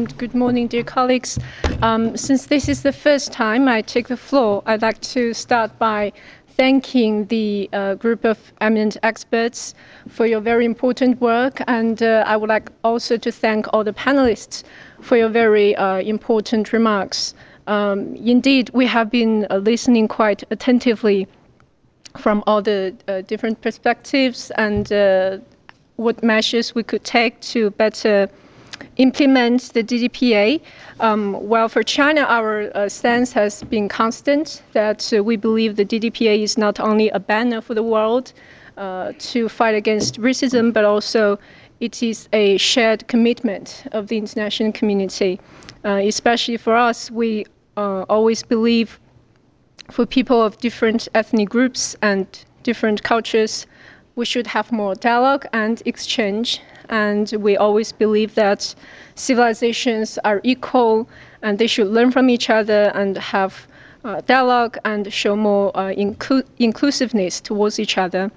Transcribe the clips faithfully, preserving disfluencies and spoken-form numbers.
and good morning, dear colleagues. Um, since this is the first time I take the floor, I'd like to start by thanking the uh, group of eminent experts for your very important work, and uh, I would like also to thank all the panelists for your very uh, important remarks. Um, indeed, we have been uh, listening quite attentively from all the uh, different perspectives and uh, what measures we could take to better implement the D D P A. Um, well, for China, our uh, stance has been constant that uh, we believe the D D P A is not only a banner for the world uh, to fight against racism, but also it is a shared commitment of the international community. Uh, especially for us, we uh, always believe for people of different ethnic groups and different cultures, we should have more dialogue and exchange. And we always believe that civilizations are equal and they should learn from each other and have uh, dialogue and show more uh, inclu inclusiveness towards each other.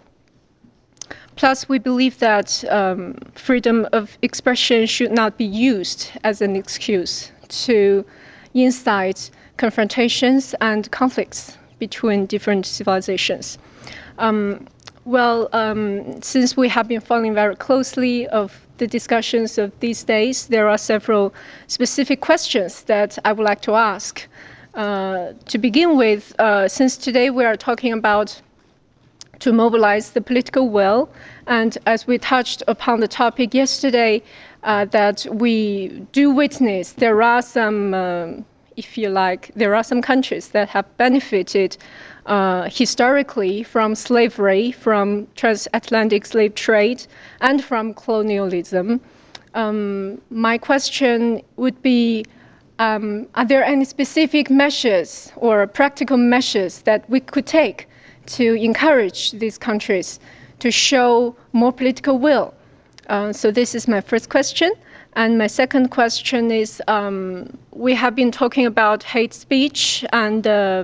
Plus, we believe that um, freedom of expression should not be used as an excuse to incite confrontations and conflicts between different civilizations. Um, well, um, since we have been following very closely of the discussions of these days, there are several specific questions that I would like to ask. Uh, to begin with, uh, since today we are talking about to mobilize the political will, and as we touched upon the topic yesterday, uh, that we do witness there are some, um, if you like, there are some countries that have benefited uh, historically from slavery, from transatlantic slave trade, and from colonialism. Um, my question would be, um, are there any specific measures or practical measures that we could take to encourage these countries to show more political will? Uh, so this is my first question. And my second question is, um, we have been talking about hate speech and uh,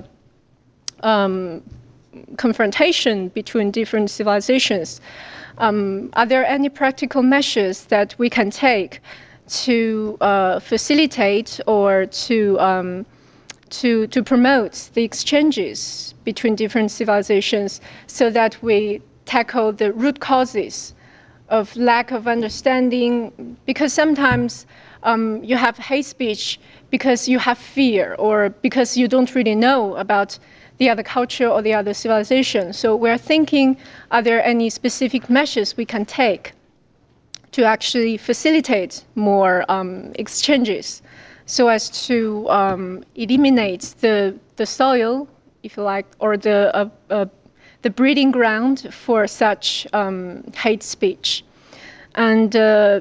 um, confrontation between different civilizations. Um, are there any practical measures that we can take to uh, facilitate or to um, to, to promote the exchanges between different civilizations so that we tackle the root causes of lack of understanding? Because sometimes um, you have hate speech because you have fear or because you don't really know about the other culture or the other civilization. So we're thinking, are there any specific measures we can take to actually facilitate more um, exchanges so as to um, eliminate the, the soil, if you like, or the, uh, uh, the breeding ground for such um, hate speech? And uh,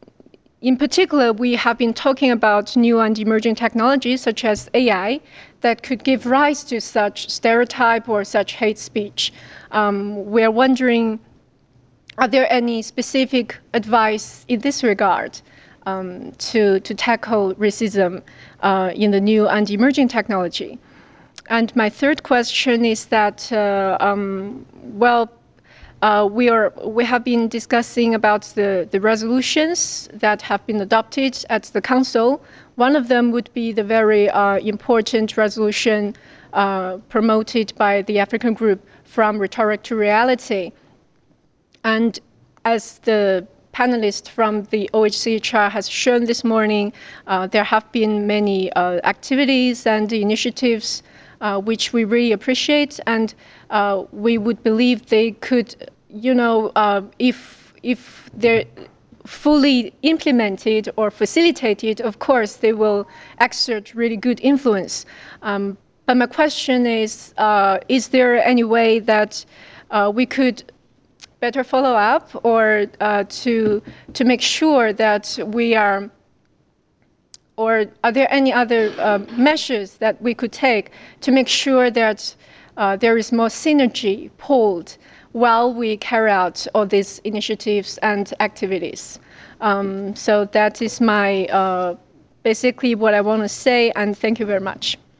in particular, we have been talking about new and emerging technologies such as A I that could give rise to such stereotype or such hate speech. Um, we're wondering, are there any specific advice in this regard um, to, to tackle racism uh, in the new and emerging technology? And my third question is that, uh, um, well, uh, we, are, we have been discussing about the, the resolutions that have been adopted at the Council. One of them would be the very uh, important resolution uh, promoted by the African Group, From Rhetoric to Reality. And as the panelist from the O H C H R has shown this morning, uh, there have been many uh, activities and initiatives uh, which we really appreciate, and uh, we would believe they could, you know, uh, if if they're fully implemented or facilitated, of course, they will exert really good influence. Um, but my question is, uh, is there any way that uh, we could better follow up or uh, to to make sure that we are, or are there any other uh, measures that we could take to make sure that uh, there is more synergy pulled while we carry out all these initiatives and activities? Um, so that is my uh, basically what I want to say, and thank you very much.